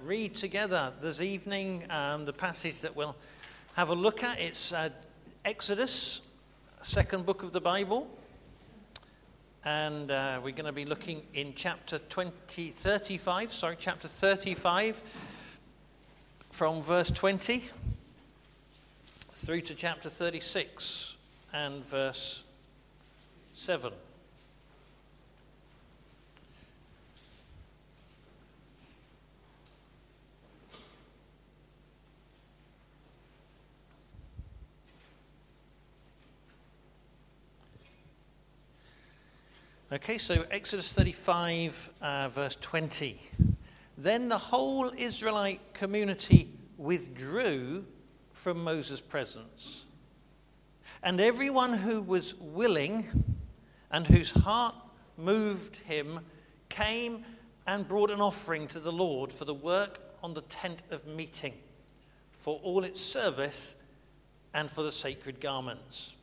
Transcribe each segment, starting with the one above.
read together this evening the passage that we'll have a look at. It's Exodus, second book of the Bible. And we're going to be looking in chapter 35, from verse 20 through to chapter 36 and verse 7. Okay, so Exodus 35, verse 20. Then the whole Israelite community withdrew from Moses' presence. And everyone who was willing and whose heart moved him came and brought an offering to the Lord for the work on the tent of meeting, for all its service and for the sacred garments.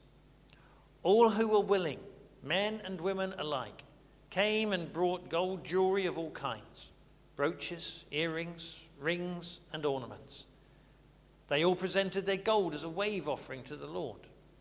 All who were willing, men and women alike, came and brought gold jewelry of all kinds, brooches, earrings, rings, and ornaments. They all presented their gold as a wave offering to the Lord.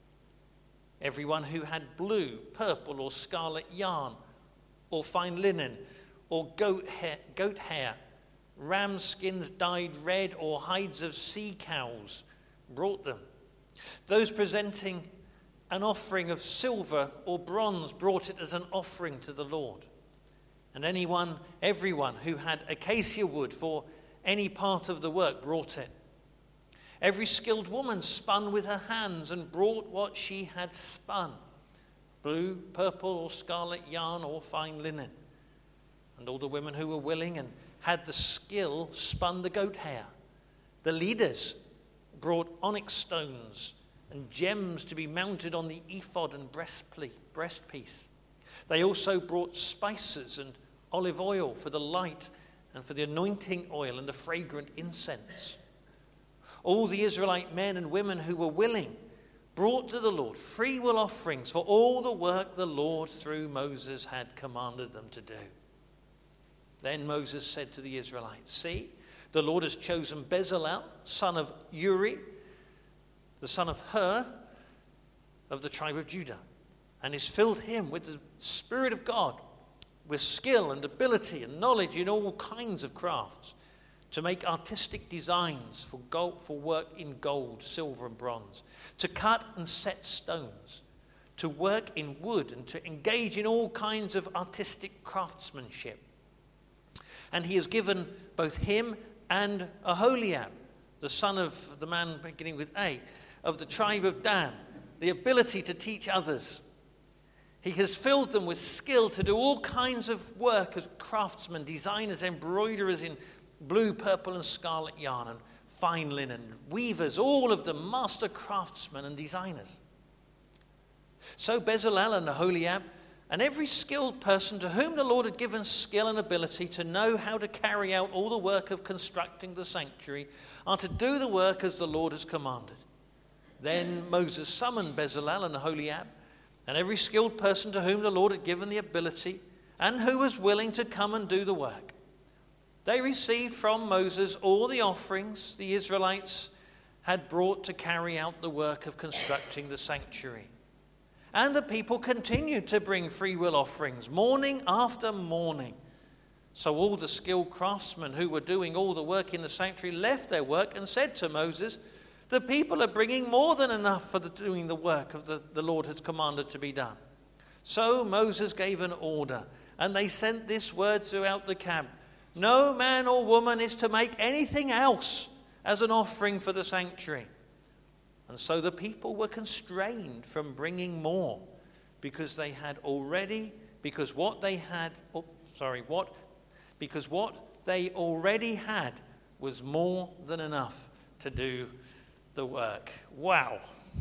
Everyone who had blue, purple, or scarlet yarn, or fine linen, or goat hair, ram skins dyed red, or hides of sea cows, brought them. Those presenting an offering of silver or bronze brought it as an offering to the Lord. And everyone who had acacia wood for any part of the work brought it. Every skilled woman spun with her hands and brought what she had spun, blue, purple, or scarlet yarn, or fine linen. And all the women who were willing and had the skill spun the goat hair. The leaders brought onyx stones and gems to be mounted on the ephod and breastpiece. They also brought spices and olive oil for the light and for the anointing oil and the fragrant incense. All the Israelite men and women who were willing brought to the Lord freewill offerings for all the work the Lord through Moses had commanded them to do. Then Moses said to the Israelites, "See, the Lord has chosen Bezalel, son of Uri, the son of Hur, of the tribe of Judah, and has filled him with the Spirit of God, with skill and ability and knowledge in all kinds of crafts, to make artistic designs for work in gold, silver, and bronze, to cut and set stones, to work in wood, and to engage in all kinds of artistic craftsmanship. And he has given both him and Aholiab, the son of the man beginning with A, of the tribe of Dan, the ability to teach others. He has filled them with skill to do all kinds of work as craftsmen, designers, embroiderers in blue, purple, and scarlet yarn, and fine linen, weavers, all of them master craftsmen and designers. So Bezalel and Aholiab and every skilled person to whom the Lord had given skill and ability to know how to carry out all the work of constructing the sanctuary are to do the work as the Lord has commanded. Then Moses summoned Bezalel and Aholiab and every skilled person to whom the Lord had given the ability and who was willing to come and do the work. They received from Moses all the offerings the Israelites had brought to carry out the work of constructing the sanctuary. And the people continued to bring freewill offerings morning after morning. So all the skilled craftsmen who were doing all the work in the sanctuary left their work and said to Moses, "The people are bringing more than enough for doing the work of the Lord has commanded to be done." So Moses gave an order, and they sent this word throughout the camp: "No man or woman is to make anything else as an offering for the sanctuary." And so the people were constrained from bringing more because what they already had was more than enough to do the work. Wow.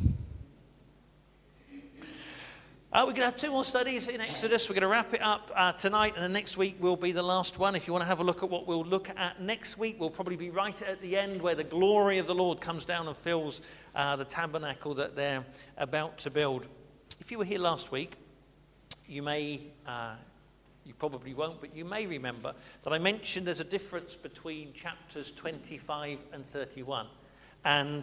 We're going to have two more studies in Exodus. We're going to wrap it up tonight, and then next week will be the last one. If you want to have a look at what we'll look at next week, we'll probably be right at the end where the glory of the Lord comes down and fills the tabernacle that they're about to build. If you were here last week, you may You probably won't, but you may remember that I mentioned there's a difference between chapters 25 and 31 and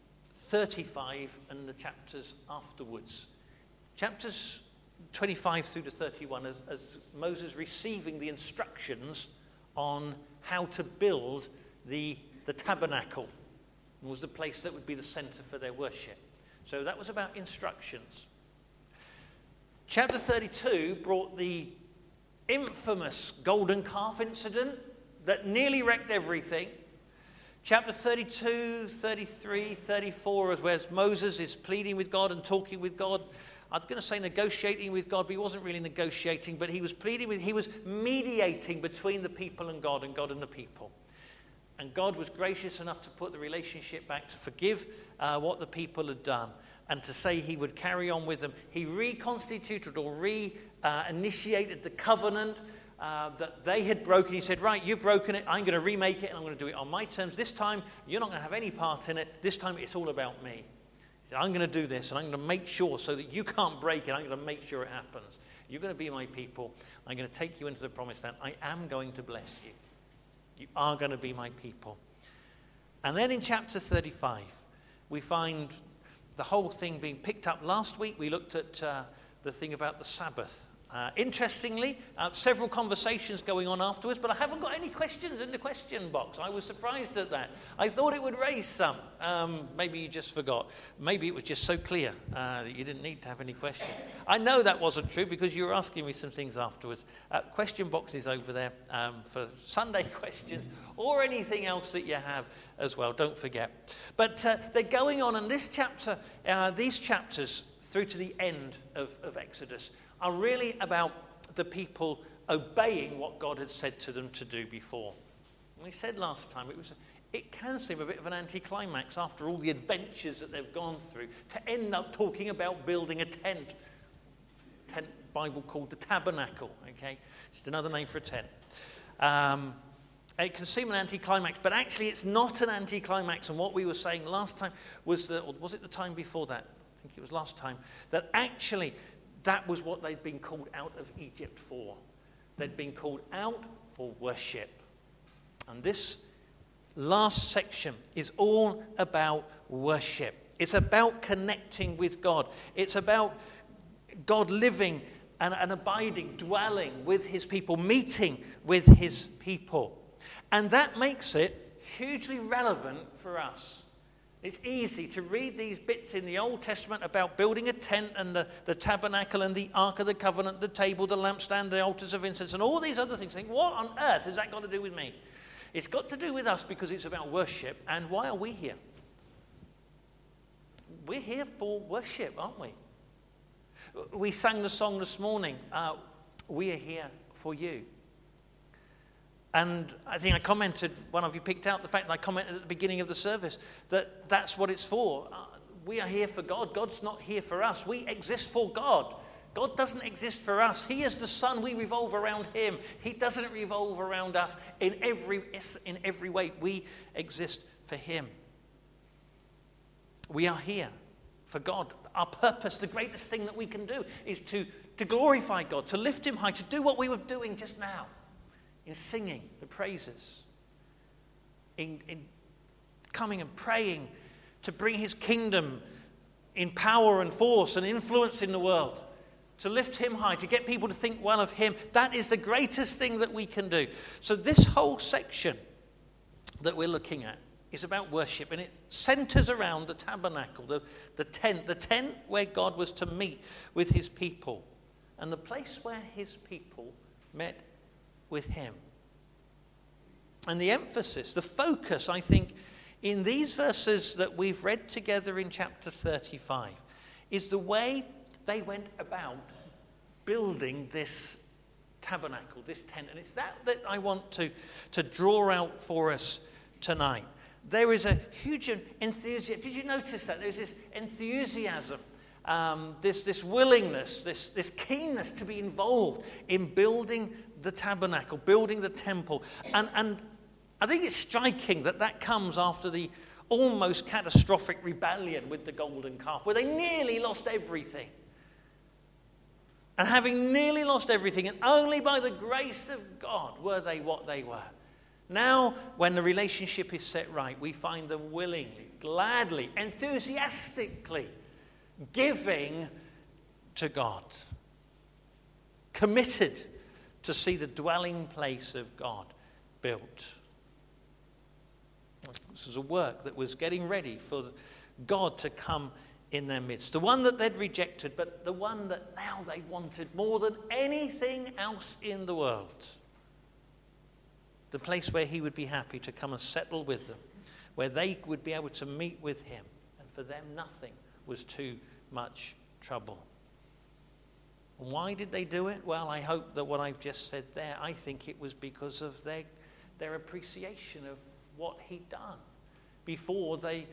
35 and the chapters afterwards. Chapters 25 through to 31 as Moses receiving the instructions on how to build the tabernacle. It was the place that would be the center for their worship. So that was about instructions. Chapter 32 brought the infamous golden calf incident that nearly wrecked everything. Chapter 32, 33, 34 is where Moses is pleading with God and talking with God. I'm going to say negotiating with God, but he wasn't really negotiating, but he was he was mediating between the people and God and the people. And God was gracious enough to put the relationship back, to forgive what the people had done, and to say he would carry on with them. He reconstituted or initiated the covenant that they had broken. He said, right, you've broken it, I'm going to remake it, and I'm going to do it on my terms. This time, you're not going to have any part in it. This time, it's all about me. He said, I'm going to do this, and I'm going to make sure so that you can't break it. I'm going to make sure it happens. You're going to be my people. I'm going to take you into the promised land. I am going to bless you. You are going to be my people. And then in chapter 35, we find the whole thing being picked up. Last week, we looked at the thing about the Sabbath. Interestingly, several conversations going on afterwards, but I haven't got any questions in the question box. I was surprised at that. I thought it would raise some. Maybe you just forgot. Maybe it was just so clear that you didn't need to have any questions. I know that wasn't true because you were asking me some things afterwards. Question box is over there for Sunday questions or anything else that you have as well. Don't forget. But they're going on, and this chapter, these chapters through to the end of Exodus are really about the people obeying what God had said to them to do before. And we said last time, it can seem a bit of an anticlimax after all the adventures that they've gone through to end up talking about building a tent Bible called the tabernacle, okay? Just another name for a tent. It can seem an anticlimax, but actually it's not an anticlimax. And what we were saying last time was or was it the time before that? I think it was last time, that actually that was what they'd been called out of Egypt for. They'd been called out for worship. And this last section is all about worship. It's about connecting with God. It's about God living and abiding, dwelling with his people, meeting with his people. And that makes it hugely relevant for us. It's easy to read these bits in the Old Testament about building a tent and the tabernacle and the Ark of the Covenant, the table, the lampstand, the altars of incense, and all these other things. Think, what on earth has that got to do with me? It's got to do with us because it's about worship. And why are we here? We're here for worship, aren't we? We sang the song this morning, we are here for you. And I think I commented, one of you picked out the fact that I commented at the beginning of the service, that that's what it's for. We are here for God. God's not here for us. We exist for God. God doesn't exist for us. He is the sun. We revolve around him. He doesn't revolve around us in every way. We exist for him. We are here for God. Our purpose, the greatest thing that we can do is to glorify God, to lift him high, to do what we were doing just now. In singing the praises, in coming and praying to bring his kingdom in power and force and influence in the world, to lift him high, to get people to think well of him. That is the greatest thing that we can do. So this whole section that we're looking at is about worship, and it centers around the tabernacle, the tent where God was to meet with his people, and the place where his people met with him. And the emphasis, the focus, I think, in these verses that we've read together in chapter 35 is the way they went about building this tabernacle, this tent. And it's that I want to draw out for us tonight. There is a huge enthusiasm. Did you notice that? There's this enthusiasm, this willingness, this keenness to be involved in building the tabernacle, building the temple. And I think it's striking that comes after the almost catastrophic rebellion with the golden calf, where they nearly lost everything. And having nearly lost everything, and only by the grace of God were they what they were. Now, when the relationship is set right, we find them willingly, gladly, enthusiastically giving to God. Committed to see the dwelling place of God built. This was a work that was getting ready for God to come in their midst. The one that they'd rejected, but the one that now they wanted more than anything else in the world. The place where he would be happy to come and settle with them, where they would be able to meet with him. And for them, nothing was too much trouble. And why did they do it? Well, I hope that what I've just said there, I think it was because of their appreciation of what he'd done. Before the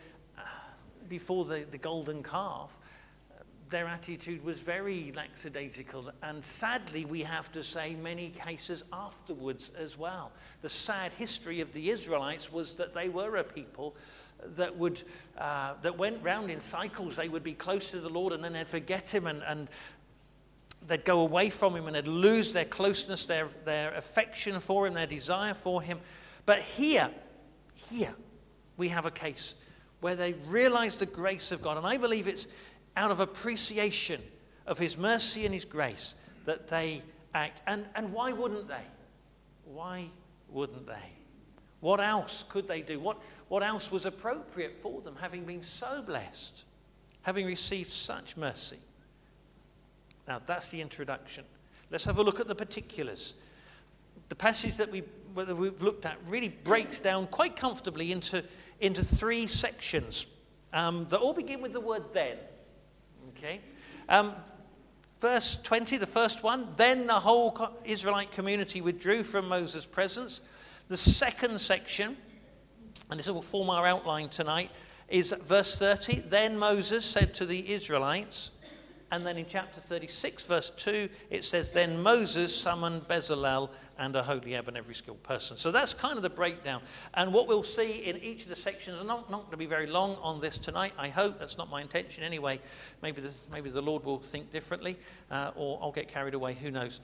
golden calf, their attitude was very lackadaisical, and sadly we have to say many cases afterwards as well. The sad history of the Israelites was that they were a people that went round in cycles. They would be close to the Lord and then they'd forget him, and they'd go away from him, and they'd lose their closeness, their affection for him, their desire for him. But here we have a case where they realize the grace of God. And I believe it's out of appreciation of his mercy and his grace that they act. And why wouldn't they? Why wouldn't they? What else could they do? What else was appropriate for them, having been so blessed, having received such mercy? Now, that's the introduction. Let's have a look at the particulars. The passage that we've looked at really breaks down quite comfortably into three sections that all begin with the word then. Okay? Verse 20, the first one, then the whole Israelite community withdrew from Moses' presence. The second section, and this will form our outline tonight, is verse 30. Then Moses said to the Israelites, and then in chapter 36, verse 2, it says, then Moses summoned Bezalel and Aholiab and every skilled person. So that's kind of the breakdown. And what we'll see in each of the sections, and I'm not going to be very long on this tonight, I hope. That's not my intention anyway. Maybe the Lord will think differently, or I'll get carried away, who knows.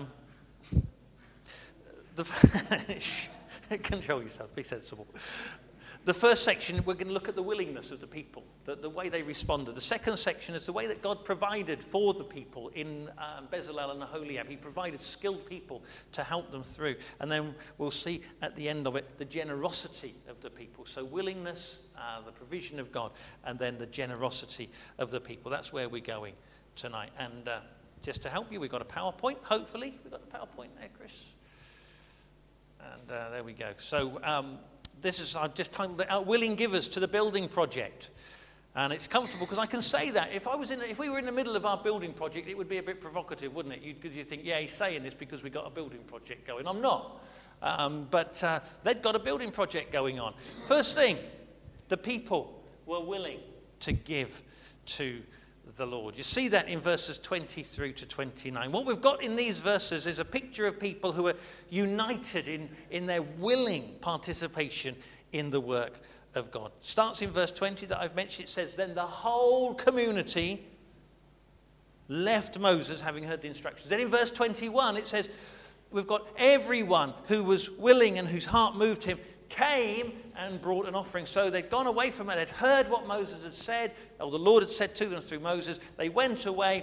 Control yourself, be sensible. The first section, we're going to look at the willingness of the people, the way they responded. The second section is the way that God provided for the people in Bezalel and Aholiab. He provided skilled people to help them through. And then we'll see at the end of it the generosity of the people. So willingness, the provision of God, and then the generosity of the people. That's where we're going tonight. And just to help you, we've got a PowerPoint, hopefully. We've got the PowerPoint there, Chris. And there we go. So I've just titled it Willing Givers to the Building Project. And it's comfortable because I can say that. If we were in the middle of our building project, it would be a bit provocative, wouldn't it? Because you think, yeah, he's saying this because we've got a building project going. I'm not. But they've got a building project going on. First thing, the people were willing to give to the Lord. You see that in verses 20 through to 29. What we've got in these verses is a picture of people who are united in their willing participation in the work of God. Starts in verse 20 that I've mentioned. It says, then the whole community left Moses having heard the instructions. Then in verse 21 it says, we've got everyone who was willing and whose heart moved him came and brought an offering. So they'd gone away from it. They'd heard what Moses had said, or the Lord had said to them through Moses. They went away,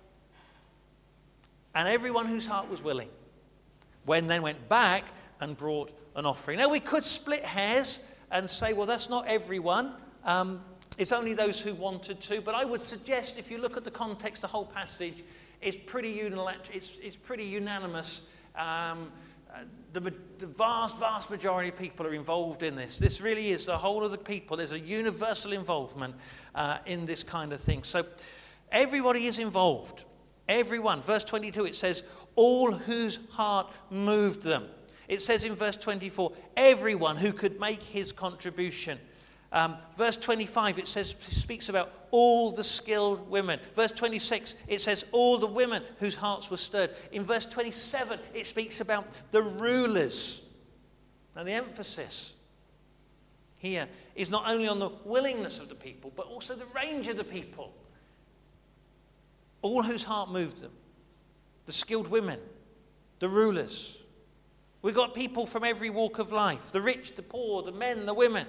and everyone whose heart was willing then went back and brought an offering. Now we could split hairs and say, well, that's not everyone. It's only those who wanted to. But I would suggest, if you look at the context, the whole passage, it's pretty unanimous. The vast majority of people are involved in this. This really is the whole of the people. There's a universal involvement in this kind of thing. So everybody is involved. Everyone. Verse 22, it says, all whose heart moved them. It says in verse 24, everyone who could make his contribution. Verse 25, it speaks about all the skilled women. Verse 26, it says all the women whose hearts were stirred. In verse 27, it speaks about the rulers. Now the emphasis here is not only on the willingness of the people, but also the range of the people. All whose heart moved them. the skilled women, the rulers. We've got people from every walk of life, the rich, the poor, the men, the women.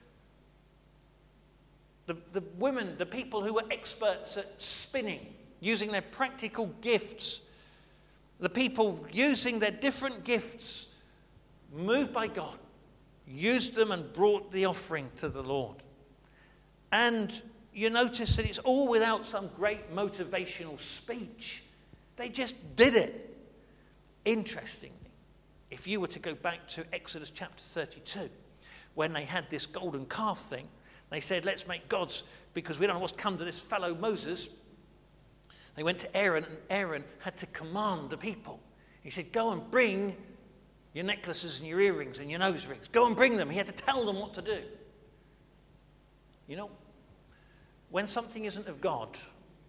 The women, the people who were experts at spinning, using their practical gifts. The people using their different gifts, moved by God, used them and brought the offering to the Lord. And you notice that it's all without some great motivational speech. They just did it. Interestingly, if you were to go back to Exodus chapter 32, when they had this golden calf thing, they said, let's make gods because we don't know what's come to this fellow Moses. They went to Aaron, and Aaron had to command the people. He said, go and bring your necklaces and your earrings and your nose rings. Go and bring them. He had to tell them what to do. You know, when something isn't of God,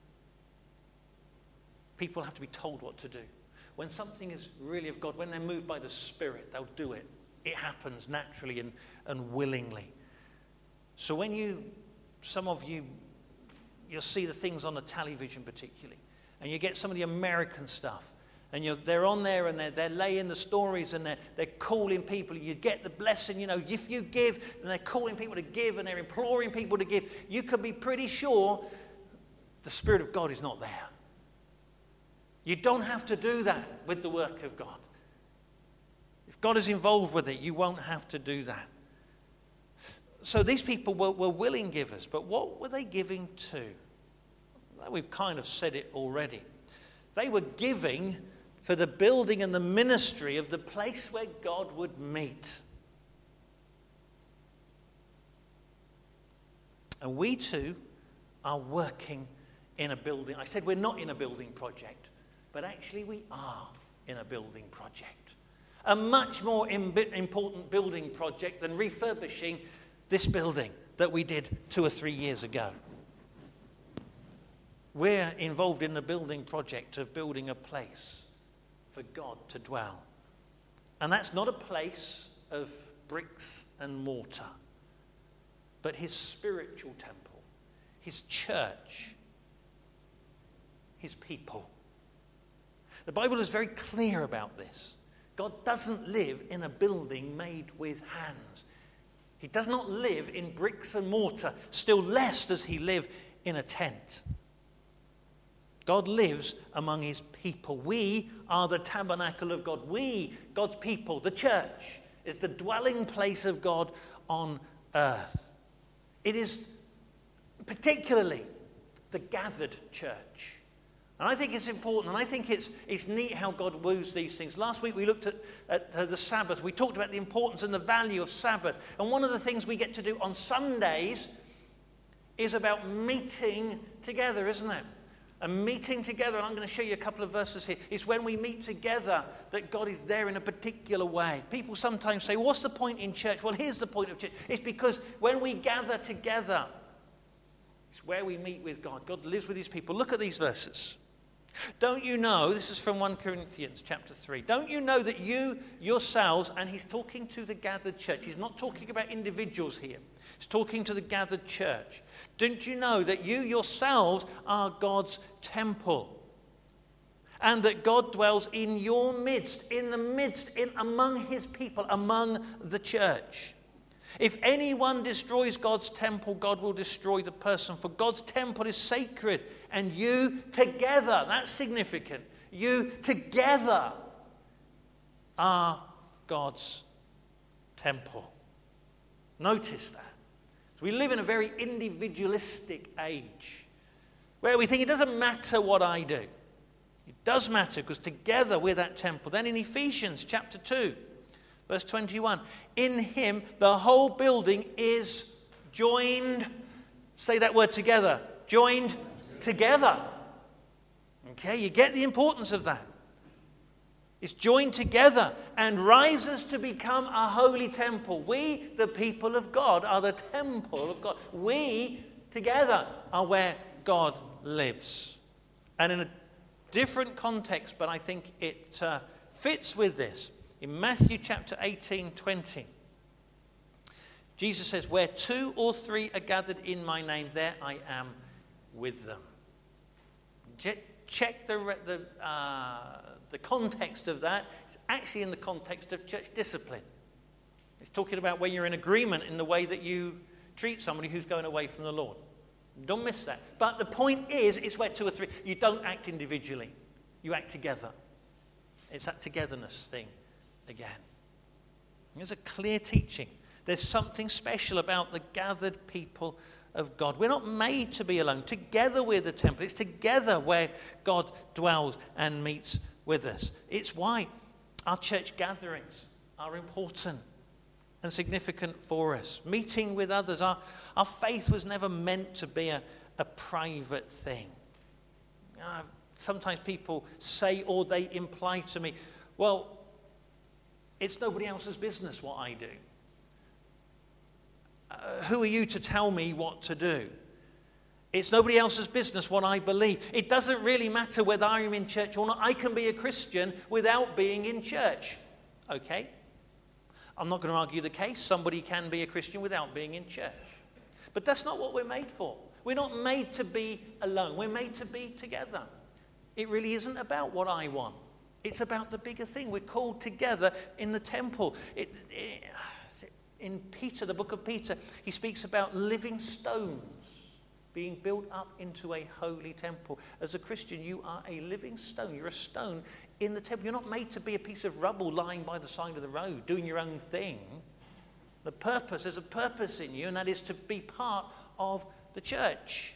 people have to be told what to do. When something is really of God, when they're moved by the Spirit, they'll do it. It happens naturally and willingly. So when some of you, you'll see the things on the television particularly, and you get some of the American stuff, and they're on there and they're laying the stories and they're calling people. You get the blessing, if you give, and they're calling people to give and they're imploring people to give, you can be pretty sure the Spirit of God is not there. You don't have to do that with the work of God. If God is involved with it, you won't have to do that. So these people were willing givers, but what were they giving to? Well, we've kind of said it already. They were giving for the building and the ministry of the place where God would meet. And we too are working in a building. I said we're not in a building project, but actually we are in a building project. A much more important building project than refurbishing this building that we did 2 or 3 years ago. We're involved in the building project of building a place for God to dwell. And that's not a place of bricks and mortar, but his spiritual temple, his church, his people. The Bible is very clear about this. God doesn't live in a building made with hands. He does not live in bricks and mortar. Still less does he live in a tent. God lives among his people. We are the tabernacle of God. We, God's people, the church, is the dwelling place of God on earth. It is particularly the gathered church. And I think it's important, and I think it's neat how God woos these things. Last week we looked at the Sabbath. We talked about the importance and the value of Sabbath. And one of the things we get to do on Sundays is about meeting together, isn't it? And meeting together, and I'm going to show you a couple of verses here, is when we meet together that God is there in a particular way. People sometimes say, what's the point in church? Well, here's the point of church. It's because when we gather together, it's where we meet with God. God lives with his people. Look at these verses. Don't you know, this is from 1 Corinthians chapter 3, don't you know that you yourselves, and he's talking to the gathered church, he's not talking about individuals here, he's talking to the gathered church. Don't you know that you yourselves are God's temple, and that God dwells in your midst, among his people, among the church? If anyone destroys God's temple, God will destroy the person. For God's temple is sacred, and you together, that's significant, you together are God's temple. Notice that. So we live in a very individualistic age, where we think it doesn't matter what I do. It does matter, because together we're that temple. Then in Ephesians chapter 2, verse 21, in him the whole building is joined, say that word together, joined together. Okay, you get the importance of that. It's joined together and rises to become a holy temple. We, the people of God, are the temple of God. We together are where God lives. And in a different context, but I think it fits with this. In Matthew chapter 18:20, Jesus says, where 2 or 3 are gathered in my name, there I am with them. check the context of that. It's actually in the context of church discipline. It's talking about when you're in agreement in the way that you treat somebody who's going away from the Lord. Don't miss that. But the point is, it's where 2 or 3, you don't act individually. You act together. It's that togetherness thing again. There's a clear teaching. There's something special about the gathered people of God. We're not made to be alone. Together we're the temple. It's together where God dwells and meets with us. It's why our church gatherings are important and significant for us. Meeting with others. Our faith was never meant to be a private thing. Sometimes people say or they imply to me, well, it's nobody else's business what I do. Who are you to tell me what to do? It's nobody else's business what I believe. It doesn't really matter whether I'm in church or not. I can be a Christian without being in church. Okay? I'm not going to argue the case. Somebody can be a Christian without being in church. But that's not what we're made for. We're not made to be alone. We're made to be together. It really isn't about what I want. It's about the bigger thing. We're called together in the temple. In Peter, the book of Peter, he speaks about living stones being built up into a holy temple. As a Christian, you are a living stone. You're a stone in the temple. You're not made to be a piece of rubble lying by the side of the road, doing your own thing. There's a purpose in you, and that is to be part of the church.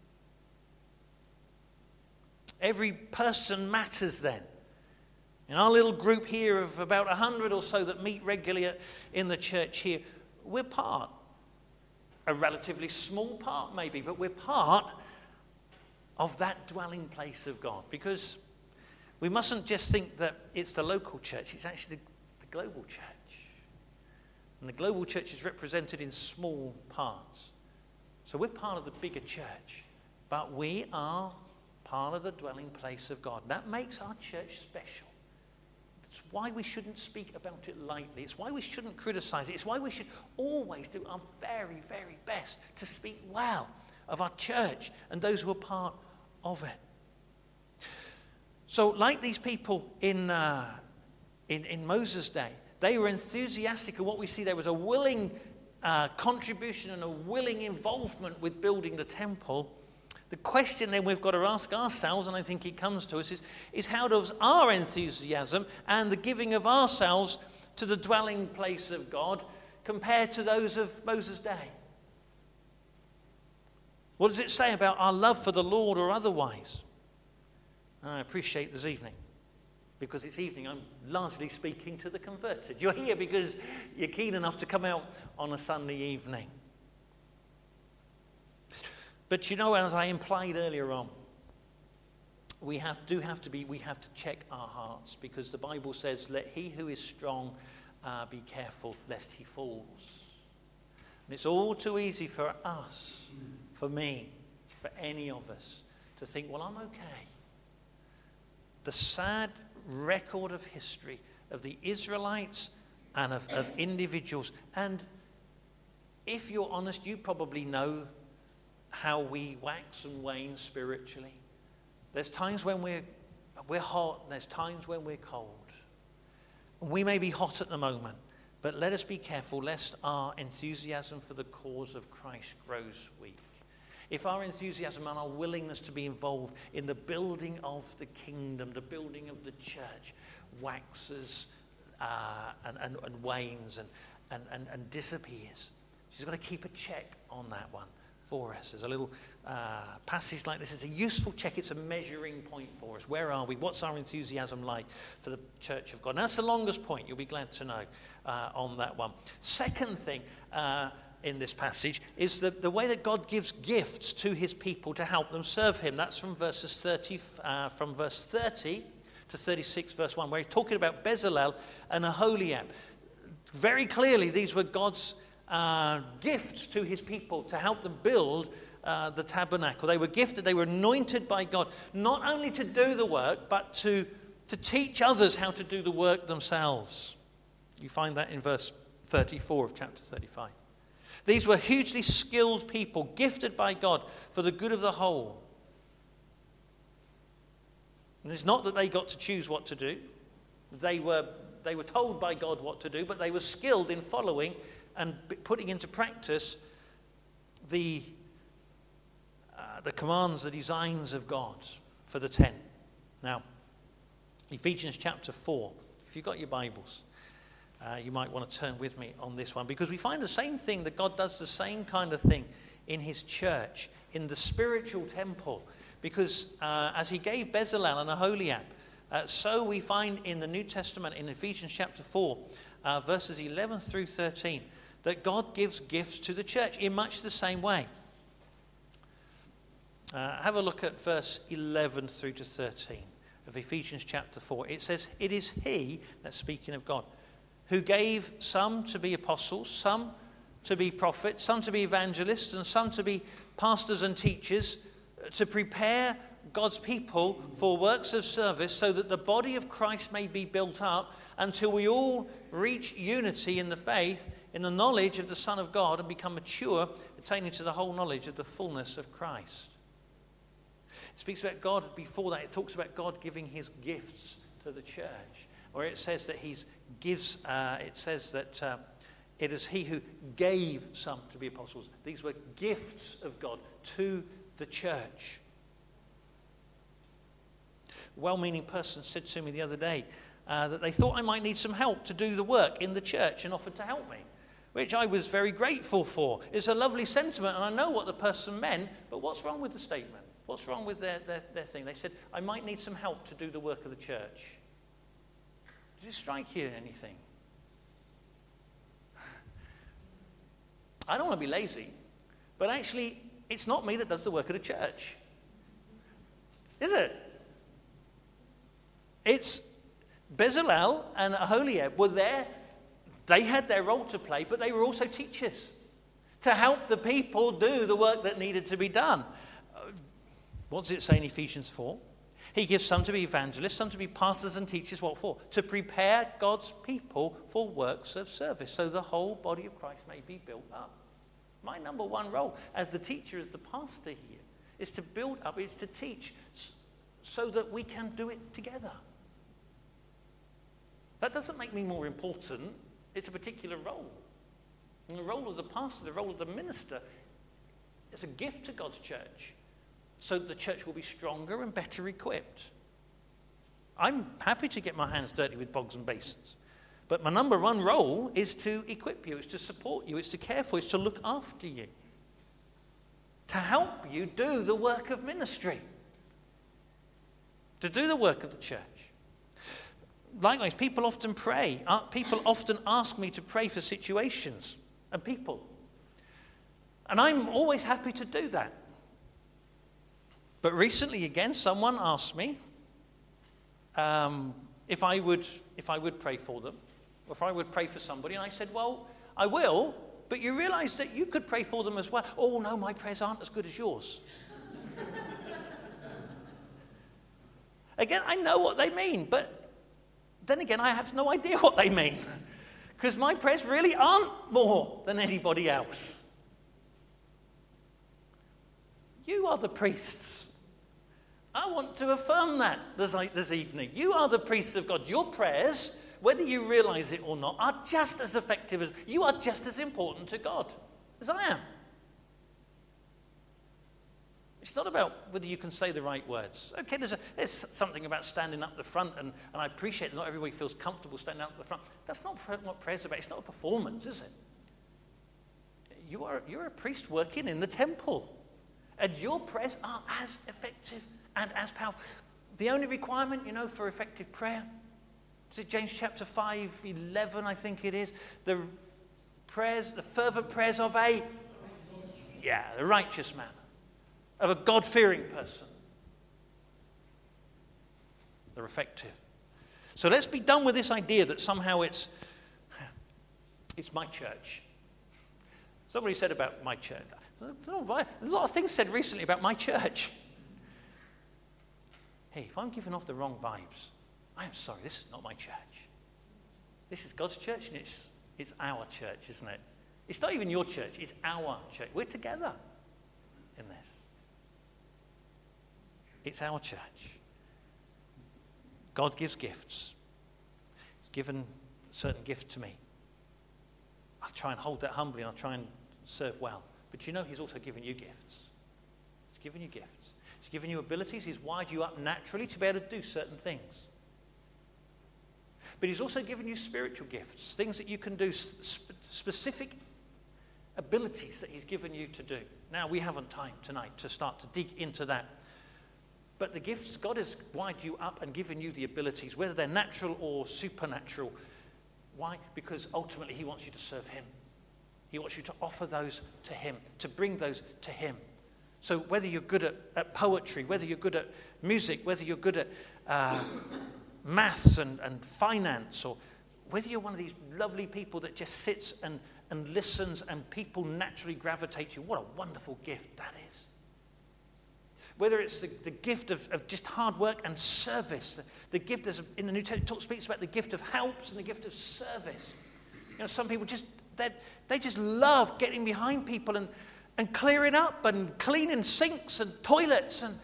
Every person matters then. In our little group here of about 100 or so that meet regularly in the church here, we're part. A relatively small part maybe, but we're part of that dwelling place of God. Because we mustn't just think that it's the local church, it's actually the global church. And the global church is represented in small parts. So we're part of the bigger church, but we are part of the dwelling place of God. That makes our church special. It's why we shouldn't speak about it lightly. It's why we shouldn't criticize it. It's why we should always do our very, very best to speak well of our church and those who are part of it. So like these people in Moses' day, they were enthusiastic, and what we see there was a willing contribution and a willing involvement with building the temple. The question then we've got to ask ourselves, and I think it comes to us, is how does our enthusiasm and the giving of ourselves to the dwelling place of God compare to those of Moses' day? What does it say about our love for the Lord or otherwise? I appreciate this evening. Because it's evening, I'm largely speaking to the converted. You're here because you're keen enough to come out on a Sunday evening. But you know, as I implied earlier on, we have to check our hearts, because the Bible says, let he who is strong be careful lest he falls. And it's all too easy for us, for me, for any of us, to think, well, I'm okay. The sad record of history of the Israelites and of individuals, and if you're honest, you probably know how we wax and wane spiritually. There's times when we're hot, and there's times when we're cold. We may be hot at the moment, but let us be careful lest our enthusiasm for the cause of Christ grows weak. If our enthusiasm and our willingness to be involved in the building of the kingdom, the building of the church, waxes and wanes and disappears, she's got to keep a check on that one for us. There's a little passage like this. It's a useful check. It's a measuring point for us. Where are we? What's our enthusiasm like for the church of God? And that's the longest point, you'll be glad to know, on that one. Second thing in this passage is the way that God gives gifts to his people to help them serve him. That's from verse 30 to 36, verse 1, where he's talking about Bezalel and Aholiab. Very clearly, these were God's gifts to his people to help them build the tabernacle. They were gifted, they were anointed by God, not only to do the work, but to teach others how to do the work themselves. You find that in verse 34 of chapter 35. These were hugely skilled people, gifted by God for the good of the whole. And it's not that they got to choose what to do. They were told by God what to do, but they were skilled in following and putting into practice the commands, the designs of God for the 10. Now, Ephesians chapter 4, if you've got your Bibles, you might want to turn with me on this one, because we find the same thing, that God does the same kind of thing in his church, in the spiritual temple. Because as he gave Bezalel and Aholiab, so we find in the New Testament, in Ephesians chapter 4, verses 11 through 13, that God gives gifts to the church in much the same way. Have a look at verse 11 through to 13 of Ephesians chapter 4. It says, "It is he," that's speaking of God, "who gave some to be apostles, some to be prophets, some to be evangelists, and some to be pastors and teachers, to prepare God's people for works of service, so that the body of Christ may be built up until we all reach unity in the faith, in the knowledge of the Son of God, and become mature, attaining to the whole knowledge of the fullness of Christ." It speaks about God. Before that, it talks about God giving his gifts to the church. Or it says that it is he who gave some to be apostles. These were gifts of God to the church. A well-meaning person said to me the other day that they thought I might need some help to do the work in the church and offered to help me, which I was very grateful for. It's a lovely sentiment, and I know what the person meant, but what's wrong with the statement? What's wrong with their thing? They said, I might need some help to do the work of the church. Did it strike you anything? I don't want to be lazy, but actually, it's not me that does the work of the church. Is it? It's Bezalel and Aholiab were there. They had their role to play, but they were also teachers to help the people do the work that needed to be done. What does it say in Ephesians 4? He gives some to be evangelists, some to be pastors and teachers. What for? To prepare God's people for works of service, so the whole body of Christ may be built up. My number one role as the teacher, as the pastor here, is to build up, is to teach, so that we can do it together. That doesn't make me more important. It's a particular role. And the role of the pastor, the role of the minister, is a gift to God's church, so that the church will be stronger and better equipped. I'm happy to get my hands dirty with bogs and basins, but my number one role is to equip you, it's to support you, it's to care for you, it's to look after you, to help you do the work of ministry, to do the work of the church. Likewise, people often pray. People often ask me to pray for situations and people, and I'm always happy to do that. But recently, again, someone asked me if I would pray for them, or if I would pray for somebody, and I said, well, I will, but you realize that you could pray for them as well. Oh, no, my prayers aren't as good as yours. Again, I know what they mean, but then again, I have no idea what they mean, because my prayers really aren't more than anybody else. You are the priests. I want to affirm that this evening. You are the priests of God. Your prayers, whether you realize it or not, are just as effective as you are, just as important to God as I am. It's not about whether you can say the right words. Okay, there's something about standing up the front, and I appreciate that not everybody feels comfortable standing up the front. That's not what prayer's about. It's not a performance, is it? You're a priest working in the temple, and your prayers are as effective and as powerful. The only requirement, for effective prayer, is it James chapter 5:11, I think it is, the fervent prayers of the righteous man, of a God-fearing person. They're effective. So let's be done with this idea that somehow it's my church. Somebody said about my church. A lot of things said recently about my church. Hey, if I'm giving off the wrong vibes, I'm sorry, this is not my church. This is God's church, and it's our church, isn't it? It's not even your church, it's our church. We're together in this. It's our church. God gives gifts. He's given a certain gift to me. I'll try and hold that humbly, and I'll try and serve well. But he's also given you gifts. He's given you gifts. He's given you abilities. He's wired you up naturally to be able to do certain things. But he's also given you spiritual gifts, things that you can do, specific abilities that he's given you to do. Now, we haven't time tonight to start to dig into that. But the gifts, God has wired you up and given you the abilities, whether they're natural or supernatural. Why? Because ultimately he wants you to serve him. He wants you to offer those to him, to bring those to him. So whether you're good at poetry, whether you're good at music, whether you're good at maths and finance, or whether you're one of these lovely people that just sits and listens and people naturally gravitate to you, what a wonderful gift that is. Whether it's the gift of just hard work and service, the gift in the New Testament speaks about the gift of helps and the gift of service. Some people they just love getting behind people and clearing up and cleaning sinks and toilets, and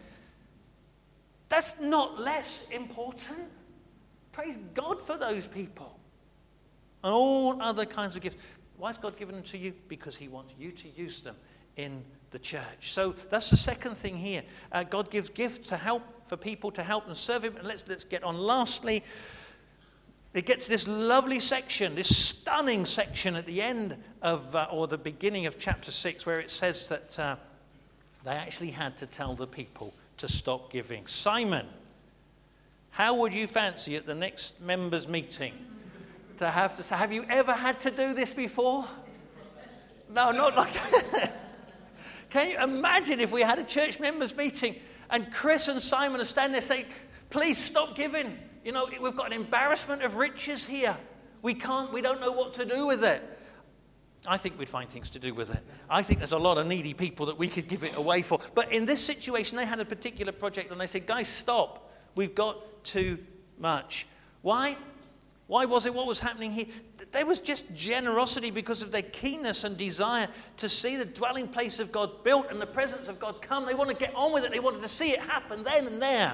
that's not less important. Praise God for those people and all other kinds of gifts. Why has God given them to you? Because he wants you to use them in the church. So that's the second thing here. God gives gifts to help, for people to help and serve him. And let's get on. Lastly, it gets this lovely section, this stunning section at the end of, or the beginning of chapter 6, where it says that they actually had to tell the people to stop giving. Simon, how would you fancy at the next members' meeting to have to say, have you ever had to do this before? No, not like that. Can you imagine if we had a church members meeting and Chris and Simon are standing there saying, please stop giving. We've got an embarrassment of riches here. We don't know what to do with it. I think we'd find things to do with it. I think there's a lot of needy people that we could give it away for. But in this situation, they had a particular project and they said, guys, stop. We've got too much. Why? Why was it? What was happening here? There was just generosity because of their keenness and desire to see the dwelling place of God built and the presence of God come. They want to get on with it. They wanted to see it happen then and there.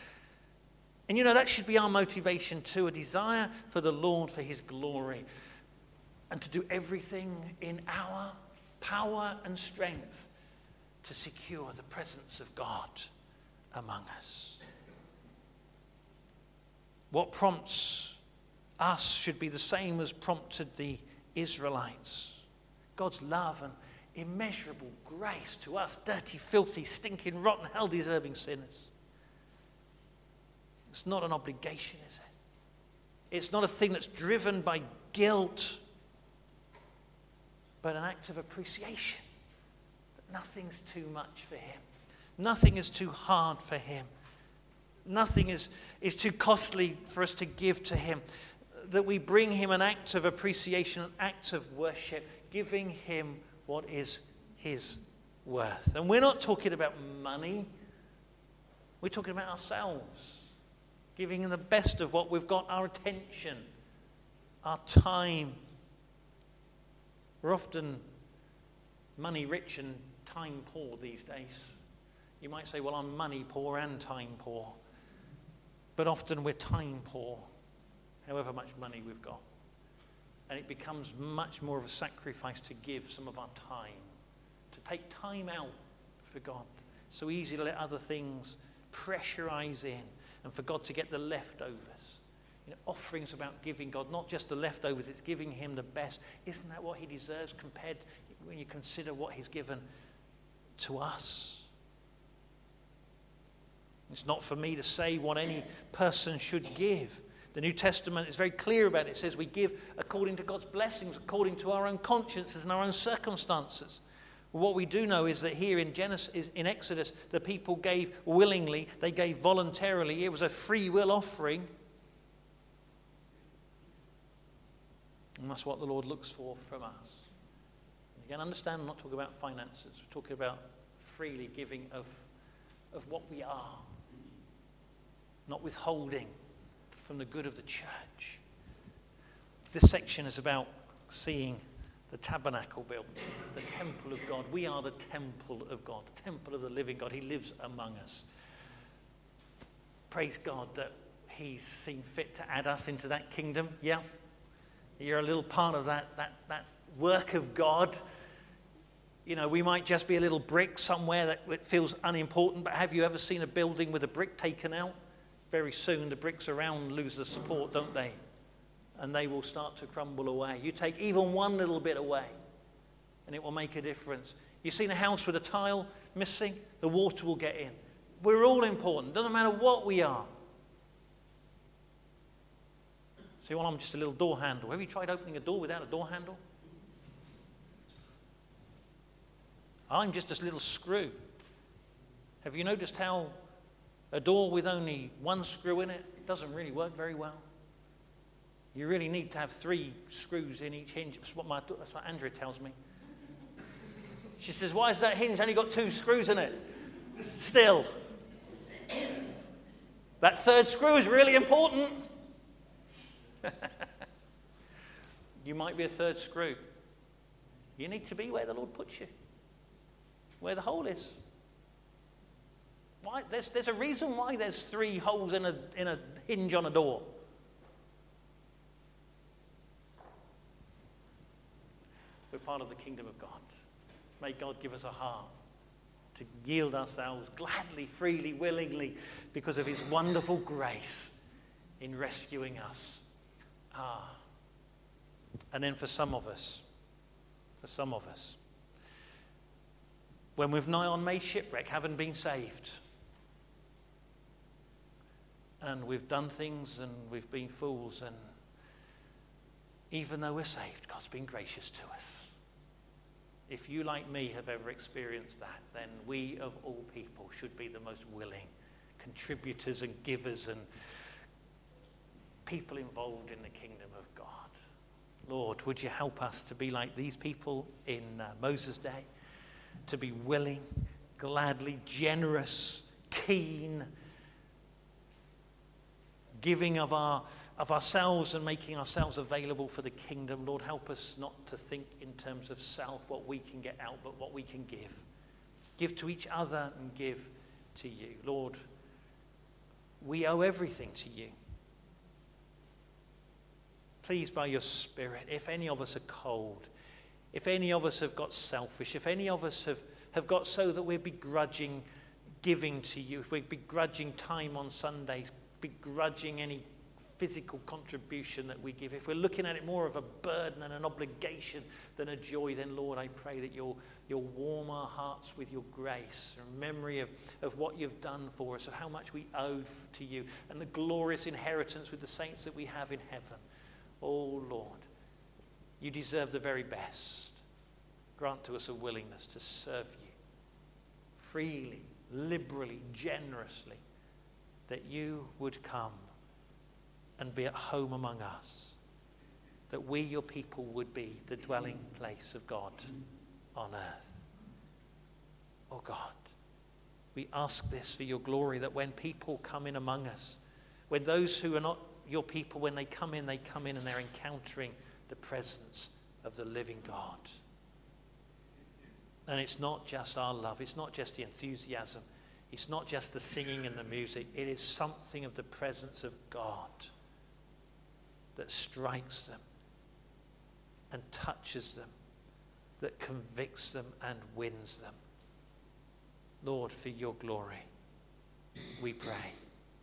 And that should be our motivation too, a desire for the Lord, for his glory, and to do everything in our power and strength to secure the presence of God among us. What prompts us should be the same as prompted the Israelites. God's love and immeasurable grace to us, dirty, filthy, stinking, rotten, hell-deserving sinners. It's not an obligation, is it? It's not a thing that's driven by guilt, but an act of appreciation. That nothing's too much for him. Nothing is too hard for him. Nothing is too costly for us to give to him. That we bring him an act of appreciation, an act of worship, giving him what is his worth. And we're not talking about money. We're talking about ourselves. Giving him the best of what we've got, our attention, our time. We're often money rich and time poor these days. You might say, well, I'm money poor and time poor. But often we're time poor, however much money we've got. And it becomes much more of a sacrifice to give some of our time, to take time out for God. So easy to let other things pressurize in, and for God to get the leftovers. Offerings about giving God, not just the leftovers, it's giving him the best. Isn't that what he deserves compared when you consider what he's given to us? It's not for me to say what any person should give. The New Testament is very clear about it. It says we give according to God's blessings, according to our own consciences and our own circumstances. What we do know is that here in Exodus, the people gave willingly, they gave voluntarily. It was a free will offering. And that's what the Lord looks for from us. You can understand, I'm not talking about finances. We're talking about freely giving of what we are. Not withholding from the good of the church. This section is about seeing the tabernacle built, the temple of God. We are the temple of God, the temple of the living God. He lives among us. Praise God that he's seen fit to add us into that kingdom. Yeah, you're a little part of that work of God. You know, we might just be a little brick somewhere that feels unimportant, but have you ever seen a building with a brick taken out? Very soon the bricks around lose the support, don't they? And they will start to crumble away. You take even one little bit away and it will make a difference. You've seen a house with a tile missing, the water will get in. We're all important, doesn't matter what we are. See, well, I'm just a little door handle. Have you tried opening a door without a door handle? I'm just a little screw. Have you noticed how a door with only one screw in it doesn't really work very well? You really need to have 3 screws in each hinge. That's what Andrea tells me. She says, why is that hinge only got 2 screws in it? Still. That 3rd screw is really important. You might be a 3rd screw. You need to be where the Lord puts you, where the hole is. Why? There's a reason why there's 3 holes in a hinge on a door. We're part of the kingdom of God. May God give us a heart to yield ourselves gladly, freely, willingly, because of his wonderful grace in rescuing us. And then for some of us, when we've nigh on made shipwreck, haven't been saved, and we've done things and we've been fools, and even though we're saved, God's been gracious to us. If you, like me, have ever experienced that, then we of all people should be the most willing contributors and givers and people involved in the kingdom of God. Lord, would you help us to be like these people in Moses' day, to be willing, gladly, generous, keen, giving of ourselves and making ourselves available for the kingdom. Lord, help us not to think in terms of self, what we can get out, but what we can give. Give to each other and give to you. Lord, we owe everything to you. Please, by your Spirit, if any of us are cold, if any of us have got selfish, if any of us have got so that we're begrudging giving to you, if we're begrudging time on Sundays, begrudging any physical contribution that we give, if we're looking at it more of a burden and an obligation than a joy, then Lord, I pray that you'll warm our hearts with your grace and memory of what you've done for us, of how much we owe to you, and the glorious inheritance with the saints that we have in heaven. Oh Lord, you deserve the very best. Grant to us a willingness to serve you freely, liberally, generously, that you would come and be at home among us, that we, your people, would be the dwelling place of God on earth. Oh God, we ask this for your glory, that when people come in among us, when those who are not your people, when they come in and they're encountering the presence of the living God. And it's not just our love, it's not just the enthusiasm, it's not just the singing and the music, it is something of the presence of God that strikes them and touches them, that convicts them and wins them. Lord, for your glory, we pray.